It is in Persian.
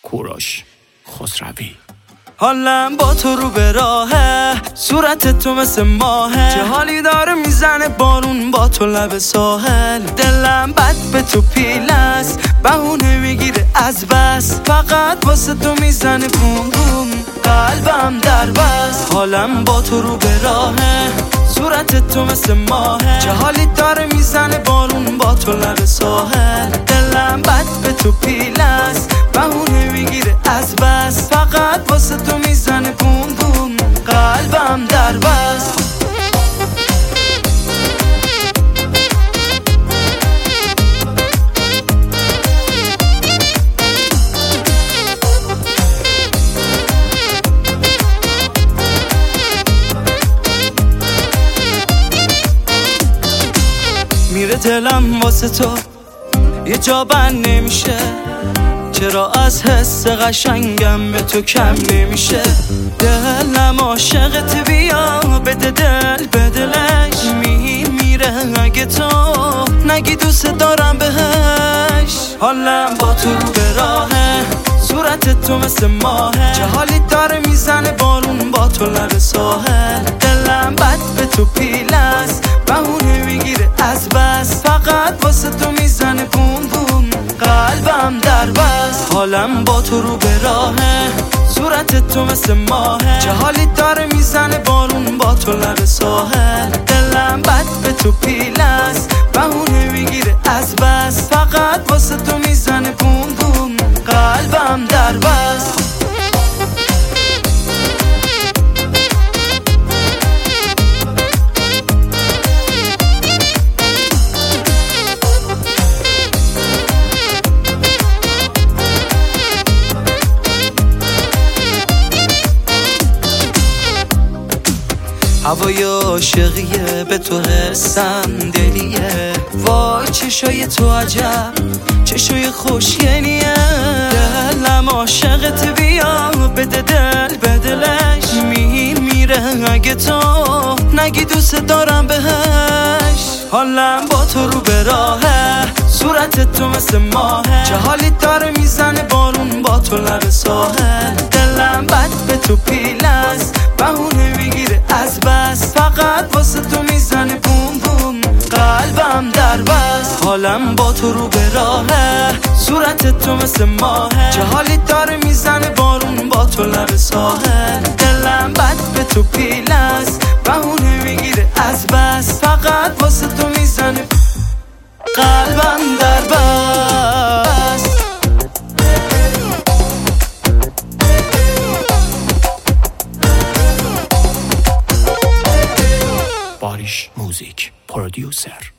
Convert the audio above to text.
کوروش خسروی. حالم با تو رو به راهه، صورت تو مثل ماهه، چه حالی داره میزنه بارون با تو لب ساحل. دلم بد به تو پیلست، بهونه میگیره از بس، فقط واسه تو میزنه بوم بوم، قلبم در بس. حالم با تو رو به راهه، صورت تو مثل ماهه، چه حالی داره میزنه بارون با تو لب ساحل. دلم بد به تو پیلست، بهونه میگیره از بس، فقط واسه تو میزنه بوم بوم، قلبم در بس. میره دلم واسه تو یه جا بند نمیشه، چرا از حس قشنگم به تو کم نمیشه. دلم عاشقت، بیا بده دل به دلش، میره اگه تو نگی دوست دارم بهش. حالم با تو رو به راهه، صورت تو مثل ماهه، چه حالی داره میزنه بارون با تو لب ساحل. دلم بد به تو پیلست، بهونه میگیره از بس، فقط واسه تو میزنه بوم بوم، قلبم در بس. حالم با تو رو به راهه، صورت تو مثل ماهه، چه حالی داره میزنه بارون با تو لب ساحل. دلم بد به تو پیلست، بهونه میگیره از بس، فقط واسه تو میزنه بوم بوم، قلبم در بس. هوای عاشقیه، به تو حسم دلیه، وای چشای تو عجب چشای خوشگلیه. دلم عاشقت، بیا بده دل به دلش، میره اگه تو نگی دوست دارم بهش. حالم با تو رو به راهه، صورت تو مثل ماهه، چه حالی داره میزنه بارون با تو لب ساحل. دلم بد به تو پیلست، بهونه میگیره از بس، فقط واسه تو میزنه بوم بوم، قلبم در بس. حالم با تو رو به راهه، صورت تو مثل ماهه، چه حالی داره میزنه بارون با تو لب ساحل. دلم بد به تو پیلست، بهونه میگیره از بس، فقط واسه تو میزنه قلبم در بس. باریش موزیک پرودیوسر